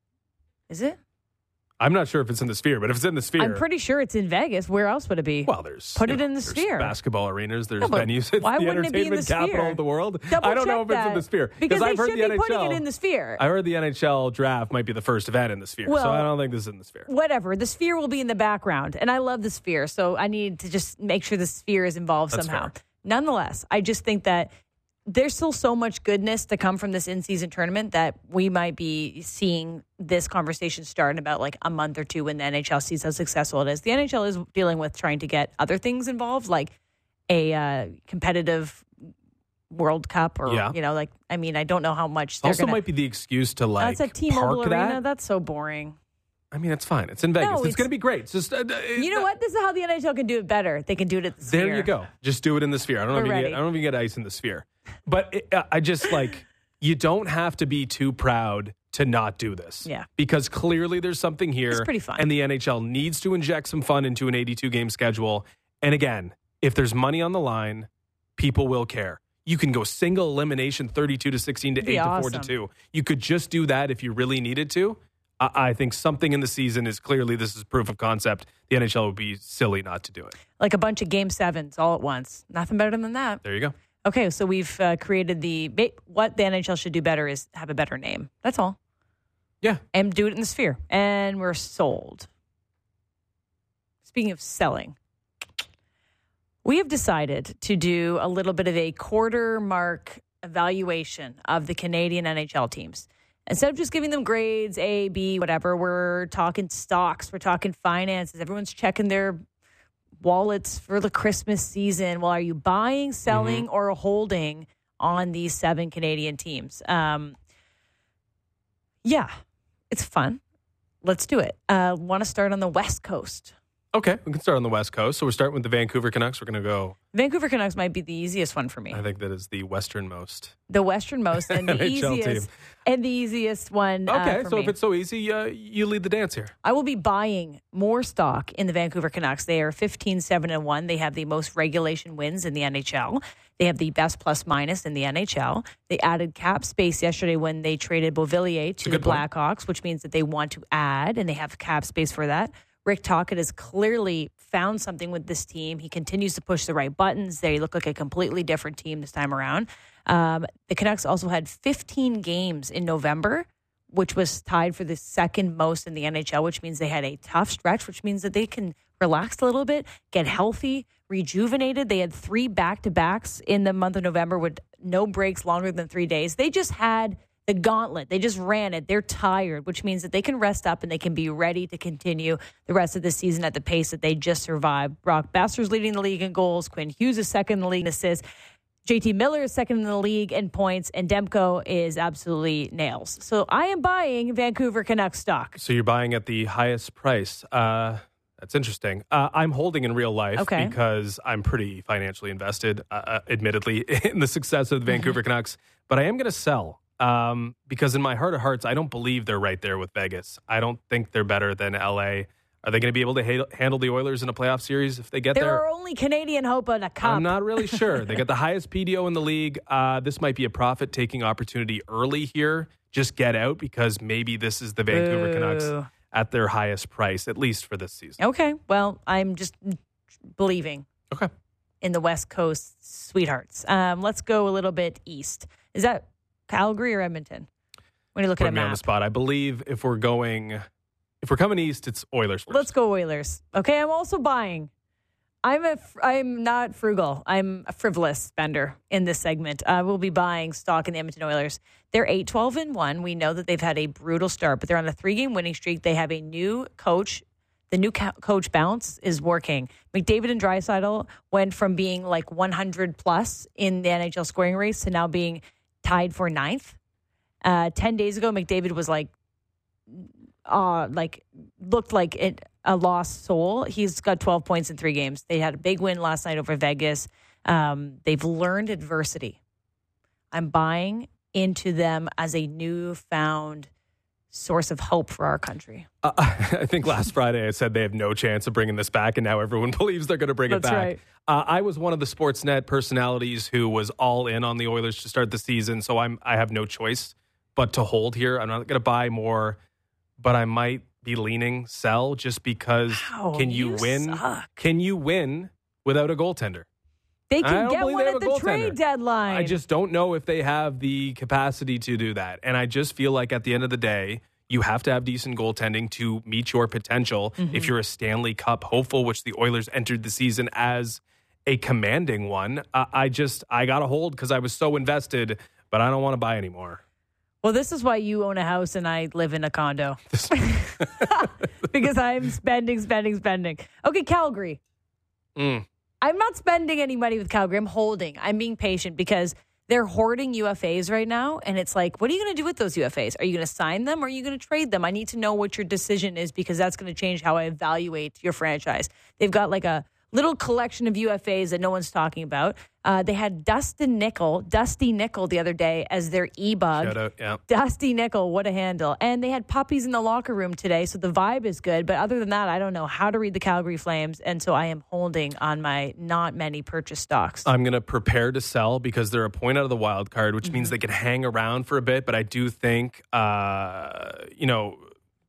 Is it? I'm not sure if it's in the Sphere, but if it's in the Sphere... I'm pretty sure it's in Vegas. Where else would it be? Well, there's... Put it know, in the there's Sphere. Basketball arenas. There's no, venues. It's why the wouldn't it be in the entertainment capital Sphere? of the world. Double I don't know if that. it's in the Sphere. Because they I've heard should the be N H L, putting it in the Sphere. I heard the N H L draft might be the first event in the Sphere, well, so I don't think this is in the Sphere. Whatever. The Sphere will be in the background, and I love the Sphere, so I need to just make sure the Sphere is involved That's somehow. fair. Nonetheless, I just think that there's still so much goodness to come from this in-season tournament that we might be seeing this conversation start in about like a month or two when the N H L sees how successful it is. The N H L is dealing with trying to get other things involved, like a uh, competitive World Cup or, yeah. you know, like, I mean, I don't know how much they're Also gonna, might be the excuse to like that's a T-Mobile park Arena. that. That's so boring. I mean, it's fine. It's in Vegas. No, it's, it's- going to be great. It's just uh, You know what? This is how the N H L can do it better. They can do it at the Sphere. There you go. Just do it in the Sphere. I don't know. If you We're get, ready. I don't know if you get ice in the Sphere, but it, uh, I just like you don't have to be too proud to not do this. Yeah. Because clearly there's something here. It's pretty fun. And the N H L needs to inject some fun into an eighty-two game schedule. And again, if there's money on the line, people will care. You can go single elimination, thirty-two to sixteen to It'd be eight to awesome. four to two. You could just do that if you really needed to. I, I think something in the season is clearly this is proof of concept. The N H L would be silly not to do it. Like a bunch of game sevens all at once. Nothing better than that. There you go. Okay, so we've uh, created the what the N H L should do better is have a better name. That's all. Yeah. And do it in the Sphere. And we're sold. Speaking of selling, we have decided to do a little bit of a quarter mark evaluation of the Canadian N H L teams. Instead of just giving them grades, A, B, whatever, we're talking stocks, we're talking finances. Everyone's checking their wallets for the Christmas season. Well, are you buying, selling, mm-hmm. or holding on these seven Canadian teams? Um, yeah, it's fun. Let's do it. Uh, want to start on the West Coast. Okay, we can start on the West Coast. So we're starting with the Vancouver Canucks. We're going to go. Vancouver Canucks might be the easiest one for me. I think that is the westernmost. The westernmost and the N H L easiest team. and the easiest one. Okay, uh, for so me. if it's so easy, uh, you lead the dance here. I will be buying more stock in the Vancouver Canucks. They are fifteen seven and one. They have the most regulation wins in the N H L. They have the best plus minus in the N H L. They added cap space yesterday when they traded Beauvillier to the point. Blackhawks, which means that they want to add, and they have cap space for that. Rick Tocchet has clearly found something with this team. He continues to push the right buttons. They look like a completely different team this time around. Um, the Canucks also had fifteen games in November, which was tied for the second most in the N H L, which means they had a tough stretch, which means that they can relax a little bit, get healthy, rejuvenated. They had three back-to-backs in the month of November with no breaks longer than three days. They just had the gauntlet. They just ran it. They're tired, which means that they can rest up and they can be ready to continue the rest of the season at the pace that they just survived. Brock Besser's leading the league in goals. Quinn Hughes is second in the league in assists. J T Miller is second in the league in points, and Demko is absolutely nails. So I am buying Vancouver Canucks stock. So you're buying at the highest price. Uh, that's interesting. Uh, I'm holding in real life Okay. because I'm pretty financially invested, uh, admittedly, in the success of the Vancouver Mm-hmm. Canucks. But I am going to sell um, because in my heart of hearts, I don't believe they're right there with Vegas. I don't think they're better than L A. Are they going to be able to ha- handle the Oilers in a playoff series if they get There there? are only Canadian hope on a cup. I'm not really sure. They got the highest P D O in the league. Uh, this might be a profit-taking opportunity early here. Just get out because maybe this is the Vancouver Boo. Canucks at their highest price, at least for this season. Okay, well, I'm just believing Okay. in the West Coast sweethearts. Um, let's go a little bit east. Is that Calgary or Edmonton? When you look Put at a me on the map. spot. I believe if we're going, if we're coming east, it's Oilers first. Let's go Oilers. Okay, I'm also buying. I'm a. I'm not frugal. I'm a frivolous spender in this segment. I will be buying stock in the Edmonton Oilers. They're eight twelve and one. We know that they've had a brutal start, but they're on a three-game winning streak. They have a new coach. The new co- coach bounce is working. McDavid and Draisaitl went from being like one hundred plus in the N H L scoring race to now being tied for ninth. Uh, Ten days ago, McDavid was like, uh, like looked like it, a lost soul. He's got twelve points in three games. They had a big win last night over Vegas. Um, they've learned adversity. I'm buying into them as a newfound source of hope for our country. Uh, I think last Friday I said they have no chance of bringing this back, and now everyone believes they're going to bring That's it back. right. Uh, I was one of the Sportsnet personalities who was all in on the Oilers to start the season, so I'm I have no choice but to hold here. I'm not going to buy more, but I might be leaning sell just because Wow, can you, you win? suck. Can you win without a goaltender? They I can don't get believe one they have at a the goaltender. trade deadline. I just don't know if they have the capacity to do that. And I just feel like at the end of the day, you have to have decent goaltending to meet your potential. Mm-hmm. If you're a Stanley Cup hopeful, which the Oilers entered the season as a commanding one, uh, I just, I got to hold because I was so invested, but I don't want to buy anymore. Well, this is why you own a house and I live in a condo. Because I'm spending, spending, spending. Okay, Calgary. Mm. I'm not spending any money with Calgary. I'm holding. I'm being patient because they're hoarding U F As right now. And it's like, what are you going to do with those U F As? Are you going to sign them or are you going to trade them? I need to know what your decision is because that's going to change how I evaluate your franchise. They've got like a little collection of U F As that no one's talking about. Uh, they had Dustin Nickel, Dusty Nickel the other day as their e-bug. Shout out, yeah. Dusty Nickel, what a handle. And they had puppies in the locker room today, so the vibe is good. But other than that, I don't know how to read the Calgary Flames, and so I am holding on my not many purchase stocks. I'm going to prepare to sell because they're a point out of the wild card, which Mm-hmm. means they can hang around for a bit. But I do think, uh, you know,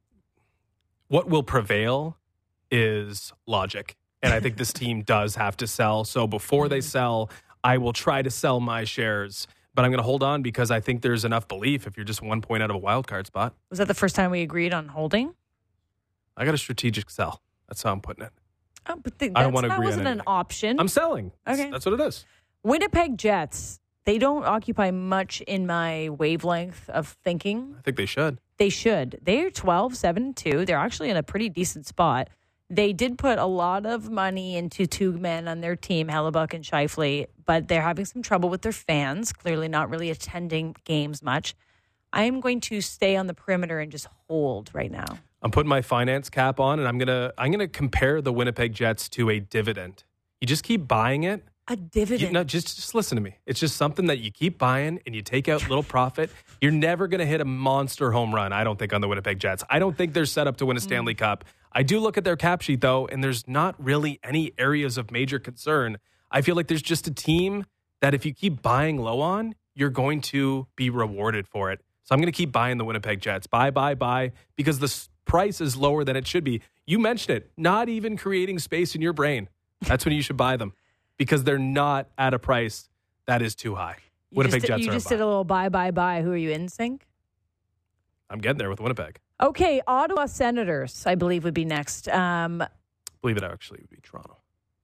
what will prevail is logic. And I think this team does have to sell. So before they sell, I will try to sell my shares. But I'm going to hold on because I think there's enough belief if you're just one point out of a wild card spot. Was that the first time we agreed on holding? I got a strategic sell. That's how I'm putting it. Oh, but the, I that's, don't wanna that agree on wasn't an anything. option. I'm selling. That's- Okay. That's what it is. Winnipeg Jets, they don't occupy much in my wavelength of thinking. I think they should. They should. They're twelve, seven, and two. They're actually in a pretty decent spot. They did put a lot of money into two men on their team, Hellebuck and Scheifele, but they're having some trouble with their fans, clearly not really attending games much. I'm going to stay on the perimeter and just hold right now. I'm putting my finance cap on, and I'm gonna I'm gonna compare the Winnipeg Jets to a dividend. You just keep buying it. A dividend? You, no, just just listen to me. It's just something that you keep buying, and you take out little profit. You're never gonna hit a monster home run, I don't think, on the Winnipeg Jets. I don't think they're set up to win a Stanley mm. Cup. I do look at their cap sheet, though, and there's not really any areas of major concern. I feel like there's just a team that if you keep buying low on, you're going to be rewarded for it. So I'm going to keep buying the Winnipeg Jets. Buy, buy, buy, because the price is lower than it should be. You mentioned it, not even creating space in your brain. That's when you should buy them, because they're not at a price that is too high. You Winnipeg just, Jets you are just a buy. did a little buy, buy, buy. Who are you, in sync? I'm getting there with Winnipeg. Okay, Ottawa Senators, I believe, would be next. Um, I believe it actually would be Toronto.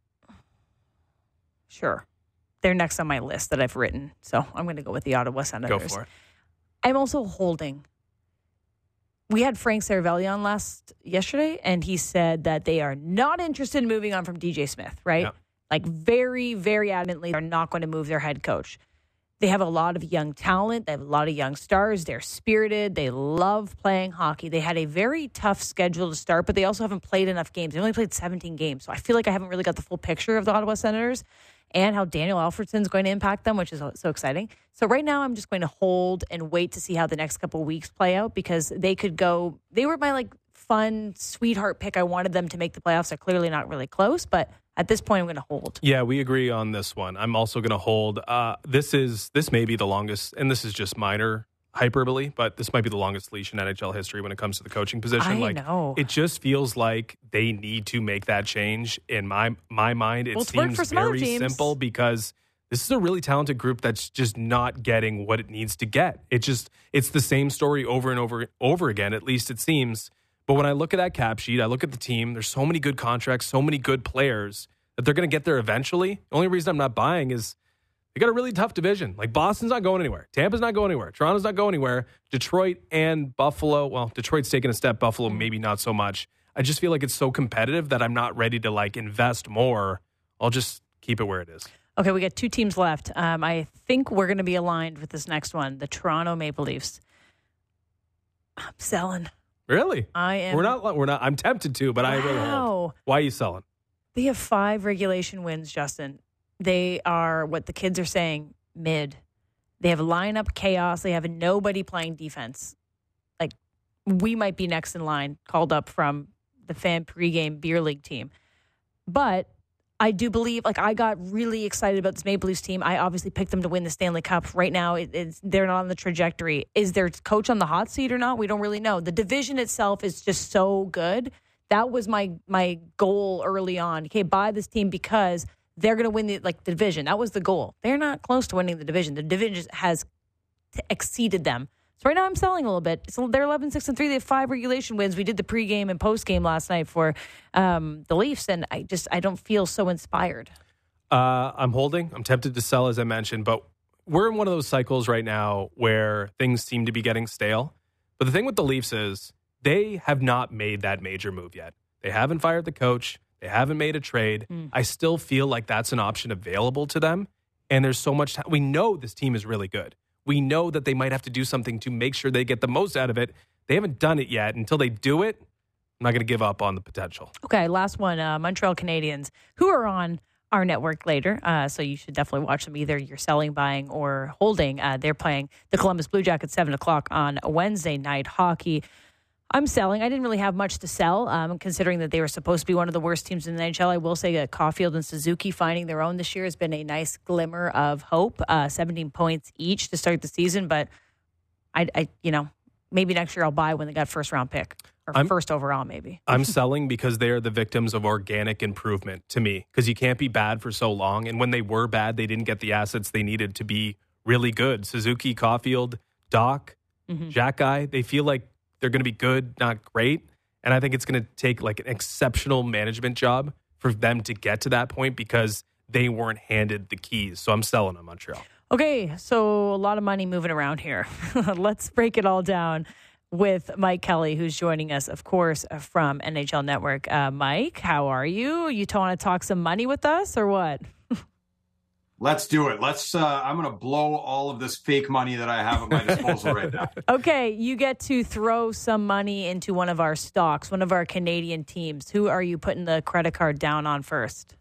Sure. They're next on my list that I've written. So I'm going to go with the Ottawa Senators. Go for it. I'm also holding. We had Frank Saravelli on last yesterday, and he said that they are not interested in moving on from D J Smith, right? Yeah. Like very, very adamantly, they're not going to move their head coach. They have a lot of young talent. They have a lot of young stars. They're spirited. They love playing hockey. They had a very tough schedule to start, but they also haven't played enough games. They only played seventeen games. So I feel like I haven't really got the full picture of the Ottawa Senators and how Daniel Alfredson's going to impact them, which is so exciting. So right now I'm just going to hold and wait to see how the next couple of weeks play out, because they could go, they were my like fun sweetheart pick. I wanted them to make the playoffs. They're clearly not really close, but at this point I'm going to hold. Yeah, we agree on this one. I'm also going to hold. Uh, this is, this may be the longest, and this is just minor hyperbole, but this might be the longest leash in N H L history when it comes to the coaching position. I like, know. It just feels like they need to make that change. In my my mind, it well, it's worked seems for some other very teams. simple, because this is a really talented group that's just not getting what it needs to get. It just it's the same story over and over over again, at least it seems. But when I look at that cap sheet, I look at the team, there's so many good contracts, so many good players that they're going to get there eventually. The only reason I'm not buying is they got a really tough division. Like, Boston's not going anywhere. Tampa's not going anywhere. Toronto's not going anywhere. Detroit and Buffalo, well, Detroit's taking a step. Buffalo, maybe not so much. I just feel like it's so competitive that I'm not ready to, like, invest more. I'll just keep it where it is. Okay, we got two teams left. Um, I think we're going to be aligned with this next one, the Toronto Maple Leafs. I'm selling. Really? I am. We're not. We're not. I'm tempted to, but wow. I really hold. Why are you selling? They have five regulation wins, Justin. They are, what the kids are saying, mid. They have lineup chaos. They have nobody playing defense. Like, we might be next in line, called up from the fan pregame beer league team. But I do believe, like, I got really excited about this Maple Leafs team. I obviously picked them to win the Stanley Cup. Right now, it, it's, they're not on the trajectory. Is their coach on the hot seat or not? We don't really know. The division itself is just so good. That was my my goal early on. Okay, buy this team because they're going to win the like the division. That was the goal. They're not close to winning the division. The division has exceeded them. So right now I'm selling a little bit. So they're eleven six and three. They have five regulation wins. We did the pregame and postgame last night for um, the Leafs, and I just I don't feel so inspired. Uh, I'm holding. I'm tempted to sell, as I mentioned, but we're in one of those cycles right now where things seem to be getting stale. But the thing with the Leafs is they have not made that major move yet. They haven't fired the coach. They haven't made a trade. Mm. I still feel like that's an option available to them. And there's so much time. We know this team is really good. We know that they might have to do something to make sure they get the most out of it. They haven't done it yet. Until they do it, I'm not going to give up on the potential. Okay, last one. Uh, Montreal Canadiens, who are on our network later. Uh, so you should definitely watch them. Either you're selling, buying, or holding. Uh, they're playing the Columbus Blue Jackets at seven o'clock on Wednesday night hockey. I'm selling. I didn't really have much to sell, um, considering that they were supposed to be one of the worst teams in the N H L. I will say that Caulfield and Suzuki finding their own this year has been a nice glimmer of hope. Uh, seventeen points each to start the season, but I, I, you know, maybe next year I'll buy when they got first round pick or I'm, first overall. Maybe I'm selling because they are the victims of organic improvement to me. Because you can't be bad for so long, and when they were bad, they didn't get the assets they needed to be really good. Suzuki, Caulfield, Doc, mm-hmm. Jack Guy, they feel like they're going to be good, not great. And I think it's going to take like an exceptional management job for them to get to that point because they weren't handed the keys. So I'm selling on Montreal. Okay, so a lot of money moving around here. Let's break it all down with Mike Kelly, who's joining us, of course, from N H L Network. Uh, Mike, how are you? You want to talk some money with us or what? let's do it. Let's. Uh, I'm going to blow all of this fake money that I have at my disposal right now. Okay, you get to throw some money into one of our stocks, one of our Canadian teams. Who are you putting the credit card down on first?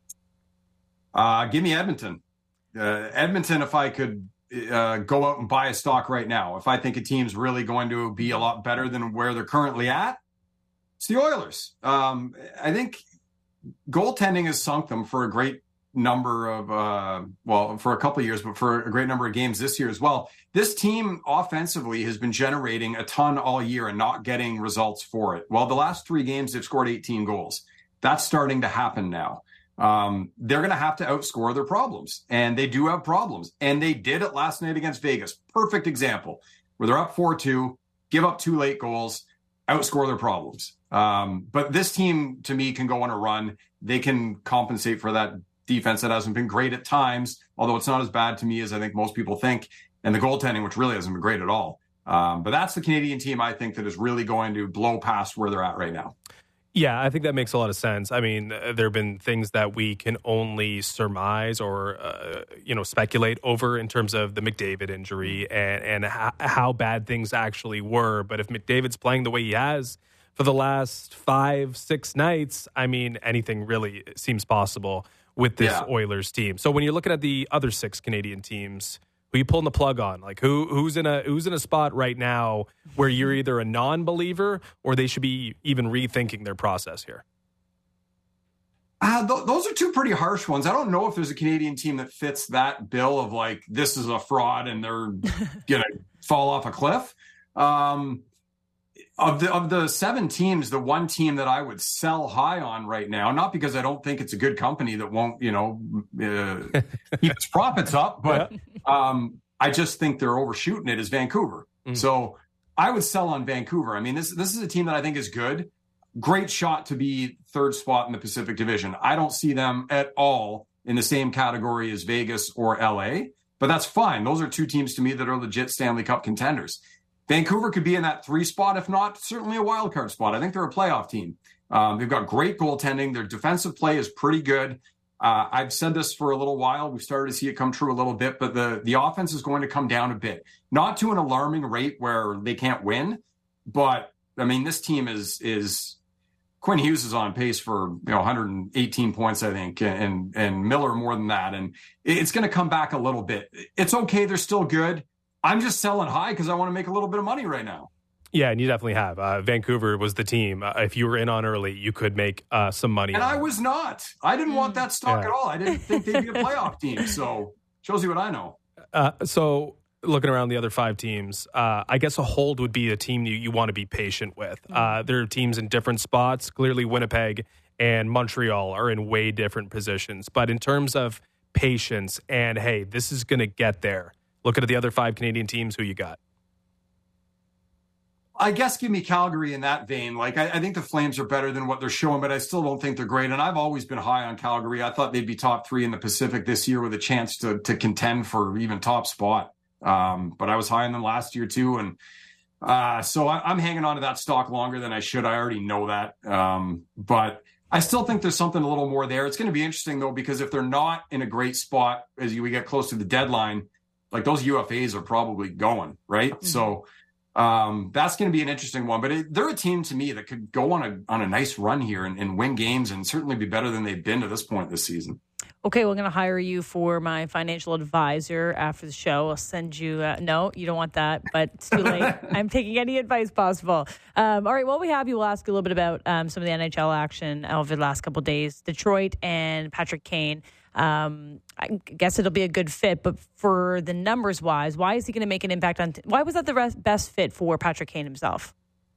Uh, give me Edmonton. Uh, Edmonton, if I could uh, go out and buy a stock right now, if I think a team's really going to be a lot better than where they're currently at, it's the Oilers. Um, I think goaltending has sunk them for a great number of, uh, well, for a couple of years, but for a great number of games this year as well. This team offensively has been generating a ton all year and not getting results for it. Well, the last three games, they've scored eighteen goals. That's starting to happen now. Um, they're going to have to outscore their problems, and they do have problems. And they did it last night against Vegas. Perfect example where they're up four two, give up two late goals, outscore their problems. Um, but this team, to me, can go on a run. They can compensate for that defense that hasn't been great at times, although it's not as bad to me as I think most people think. And the goaltending, which really hasn't been great at all. Um, but that's the Canadian team, I think, that is really going to blow past where they're at right now. Yeah, I think that makes a lot of sense. I mean, there have been things that we can only surmise or, uh, you know, speculate over in terms of the McDavid injury and, and how, how bad things actually were. But if McDavid's playing the way he has for the last five, six nights, I mean, anything really seems possible with this yeah. Oilers team. So when you're looking at the other six Canadian teams, who are you pulling the plug on? Like who who's in a who's in a spot right now where you're either a non-believer or they should be even rethinking their process here? Uh, th- those are two pretty harsh ones. I don't know if there's a Canadian team that fits that bill of like, this is a fraud and they're going to fall off a cliff. Um, Of the of the seven teams, the one team that I would sell high on right now, not because I don't think it's a good company that won't, you know, uh, keep its profits up, but yeah. um, I just think they're overshooting it, is Vancouver. Mm. So I would sell on Vancouver. I mean, this this is a team that I think is good. Great shot to be third spot in the Pacific Division. I don't see them at all in the same category as Vegas or L A, but that's fine. Those are two teams to me that are legit Stanley Cup contenders. Vancouver could be in that three spot, if not certainly a wild card spot. I think they're a playoff team. Um, they've got great goaltending. Their defensive play is pretty good. Uh, I've said this for a little while. We've started to see it come true a little bit, but the, the offense is going to come down a bit. Not to an alarming rate where they can't win, but, I mean, this team is is Quinn Hughes is on pace for, you know, one hundred eighteen points, I think, and and Miller more than that. And it's going to come back a little bit. It's okay. They're still good. I'm just selling high because I want to make a little bit of money right now. Yeah, and you definitely have. Uh, Vancouver was the team. Uh, if you were in on early, you could make uh, some money. And I was not. I didn't want that stock yeah. at all. I didn't think they'd be a playoff team. So shows you what I know. Uh, so looking around the other five teams, uh, I guess a hold would be a team you, you want to be patient with. Uh, there are teams in different spots. Clearly, Winnipeg and Montreal are in way different positions. But in terms of patience and, hey, this is going to get there. Looking at the other five Canadian teams, who you got? I guess give me Calgary in that vein. Like, I, I think the Flames are better than what they're showing, but I still don't think they're great. And I've always been high on Calgary. I thought they'd be top three in the Pacific this year with a chance to to contend for even top spot. Um, but I was high on them last year too. And uh, so I, I'm hanging on to that stock longer than I should. I already know that. Um, but I still think there's something a little more there. It's going to be interesting, though, because if they're not in a great spot as we get close to the deadline, like those U F As are probably going, right? Mm-hmm. So um, that's going to be an interesting one. But it, they're a team to me that could go on a on a nice run here and, and win games and certainly be better than they've been to this point this season. Okay, we're going to hire you for my financial advisor after the show. I'll send you uh, – no, you don't want that, but it's too late. I'm taking any advice possible. Um, all right, while we have you, we'll ask you a little bit about um, some of the N H L action over the last couple of days. Detroit and Patrick Kane. Um, I guess it'll be a good fit, but for the numbers wise, why is he going to make an impact on? T- why was that the rest, best fit for Patrick Kane himself?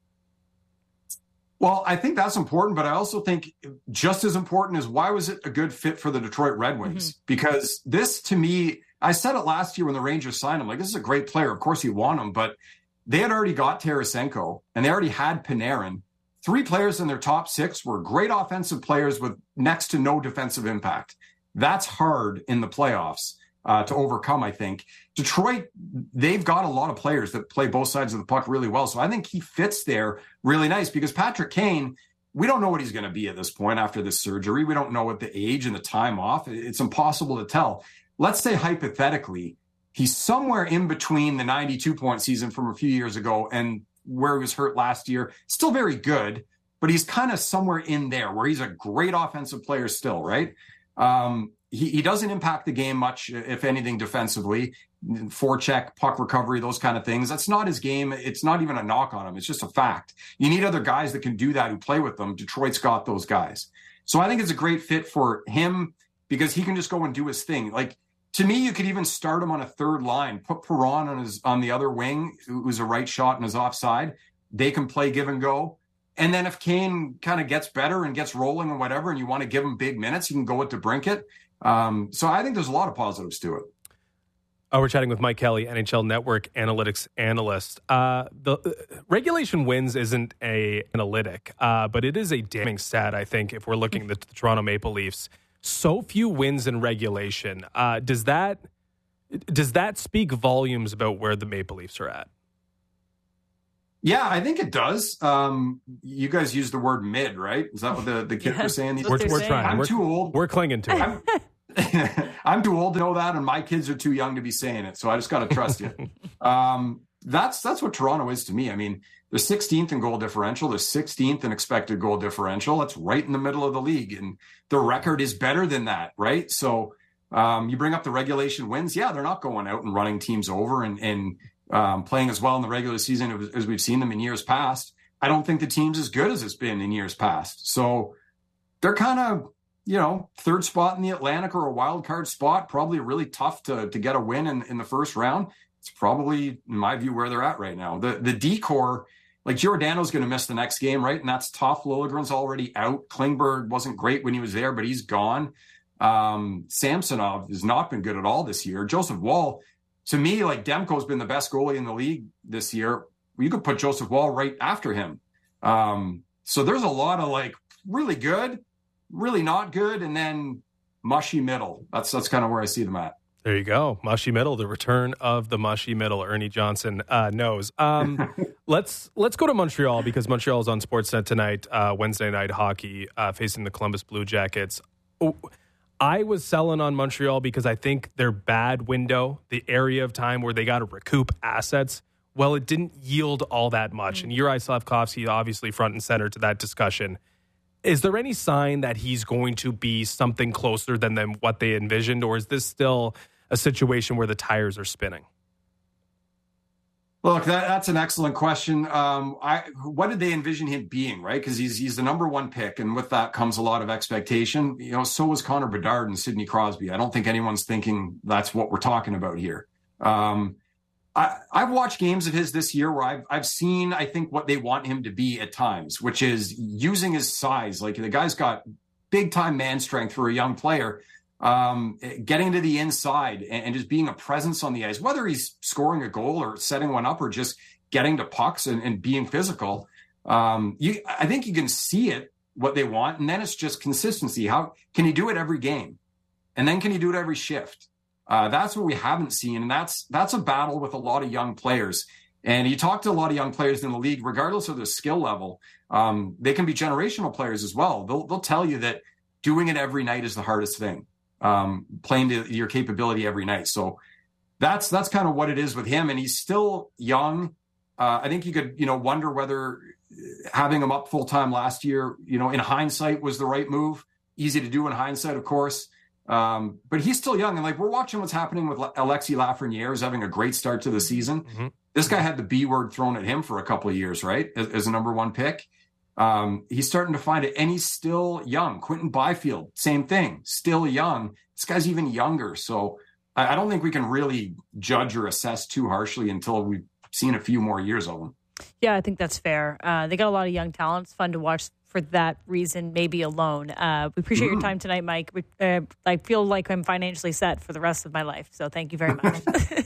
Well, I think that's important, but I also think just as important is why was it a good fit for the Detroit Red Wings? Mm-hmm. Because this, to me, I said it last year when the Rangers signed him, like, this is a great player. Of course you want him, but they had already got Tarasenko and they already had Panarin. Three players in their top six were great offensive players with next to no defensive impact. That's hard in the playoffs uh, to overcome, I think. Detroit, they've got a lot of players that play both sides of the puck really well. So I think he fits there really nice because Patrick Kane, we don't know what he's going to be at this point after this surgery. We don't know what the age and the time off. It's impossible to tell. let's say hypothetically, he's somewhere in between the ninety-two point season from a few years ago and where he was hurt last year. Still very good, but he's kind of somewhere in there where he's a great offensive player still, right? Um, he, he doesn't impact the game much, if anything, defensively. Forecheck, puck recovery, those kind of things. That's not his game. It's not even a knock on him. It's just a fact. You need other guys that can do that, who play with them. Detroit's got those guys. So I think it's a great fit for him because he can just go and do his thing. Like, to me, you could even start him on a third line, put Perron on his on the other wing, who's a right shot and is offside. They can play give and go. And then if Kane kind of gets better and gets rolling and whatever, and you want to give him big minutes, you can go with DeBrincat. Um, so I think there's a lot of positives to it. Oh, we're chatting with Mike Kelly, N H L Network analytics analyst. Uh, the uh, regulation wins isn't a analytic, uh, but it is a damning stat, I think, if we're looking at the, the Toronto Maple Leafs. So few wins in regulation. Uh, does that does that speak volumes about where the Maple Leafs are at? Yeah, I think it does. Um, you guys use the word mid, right? Is that what the, the kids yeah, are saying? We're, we're trying. I'm we're, too old. We're clinging to it. I'm, I'm too old to know that, and my kids are too young to be saying it. So I just got to trust you. Um, that's that's what Toronto is to me. I mean, they're sixteenth in goal differential. They're sixteenth in expected goal differential. That's right in the middle of the league, and the record is better than that, right? So um, you bring up the regulation wins. Yeah, they're not going out and running teams over and and um, playing as well in the regular season as, as we've seen them in years past. I don't think the team's as good as it's been in years past. So they're kind of, you know, third spot in the Atlantic or a wild card spot, probably really tough to to get a win in, in the first round. It's probably, in my view, where they're at right now. The the D-core, like Giordano's going to miss the next game, right? And that's tough. Liljegren's already out. Klingberg wasn't great when he was there, but he's gone. Um, Samsonov has not been good at all this year. Joseph Woll, to me, like Demko's been the best goalie in the league this year. You could put Joseph Woll right after him. Um, so there's a lot of like really good, really not good, and then mushy middle. That's that's kind of where I see them at. There you go. Mushy middle, the return of the mushy middle. Ernie Johnson uh, knows. Um, let's let's go to Montreal because Montreal is on Sportsnet tonight, uh, Wednesday night hockey, uh, facing the Columbus Blue Jackets. Oh, I was selling on Montreal because I think their bad window, the area of time where they got to recoup assets, well, it didn't yield all that much. And Juraj Slafkovsky obviously front and center to that discussion. Is there any sign that he's going to be something closer than, than what they envisioned, or is this still a situation where the tires are spinning? Look, that, that's an excellent question. Um, I, what did they envision him being, right? Because he's he's the number one pick, and with that comes a lot of expectation. You know, so was Connor Bedard and Sidney Crosby. I don't think anyone's thinking that's what we're talking about here. Um, I, I've watched games of his this year where I've I've seen, I think, what they want him to be at times, which is using his size. Like, the guy's got big time man strength for a young player. Um, getting to the inside and, and just being a presence on the ice, whether he's scoring a goal or setting one up or just getting to pucks and, and being physical. Um, you, I think you can see it, what they want. And then it's just consistency. How can he do it every game? And then can he do it every shift? Uh, that's what we haven't seen. And that's, that's a battle with a lot of young players. And you talk to a lot of young players in the league, regardless of their skill level. Um, they can be generational players as well. They'll, they'll tell you that doing it every night is the hardest thing. Um, playing to your capability every night. So that's that's kind of what it is with him. And he's still young. Uh, I think you could, you know, wonder whether having him up full time last year, you know, in hindsight was the right move. Easy to do in hindsight, of course. Um, but he's still young. And like, we're watching what's happening with Alexis Lafreniere, is having a great start to the season. Mm-hmm. This guy had the B word thrown at him for a couple of years, right? As, as a number one pick. Um, he's starting to find it, and he's still young. Quentin Byfield, same thing, still young. This guy's even younger. So I, I don't think we can really judge or assess too harshly until we've seen a few more years of him. Yeah, I think that's fair. Uh, they got a lot of young talent. It's fun to watch for that reason, maybe alone. Uh, we appreciate mm. your time tonight, Mike. We, uh, I feel like I'm financially set for the rest of my life. So thank you very much.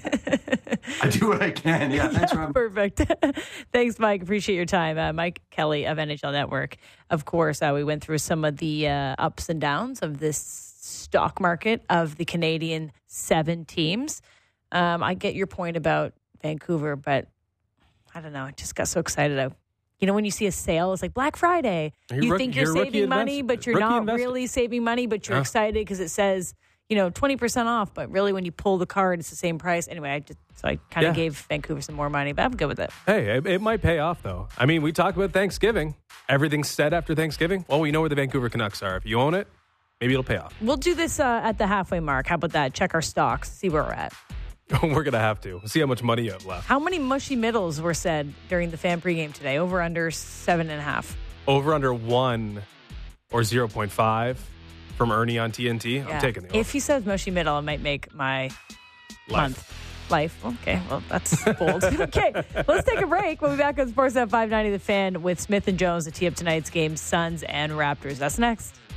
I do what I can. Yeah, thanks for having me. Perfect. Thanks, Mike. Appreciate your time. Uh, Mike Kelly of N H L Network. Of course, uh, we went through some of the uh, ups and downs of this stock market of the Canadian seven teams. Um, I get your point about Vancouver, but I don't know. I just got so excited. I, you know, when you see a sale, it's like Black Friday. You, you think you're, you're saving money, but you're not investor. really saving money, but you're yeah. excited because it says, you know, twenty percent off, but really when you pull the card, it's the same price. Anyway, I just, so I kind of Yeah. gave Vancouver some more money, but I'm good with it. Hey, it, it might pay off, though. I mean, we talked about Thanksgiving. Everything's set after Thanksgiving. Well, we know where the Vancouver Canucks are. If you own it, maybe it'll pay off. We'll do this uh, at the halfway mark. How about that? Check our stocks, see where we're at. We're going to have to. See how much money you have left. How many mushy middles were said during the fan pregame today? Over, under seven and a half. Over under one or zero point five from Ernie on T N T. Yeah. I'm taking the over. If he says mushy middle, it might make my Life. month. Life. Okay, well, that's bold. Okay, let's take a break. We'll be back on Sportsnet five ninety The Fan with Smith and Jones to tee up tonight's game, Suns and Raptors. That's next.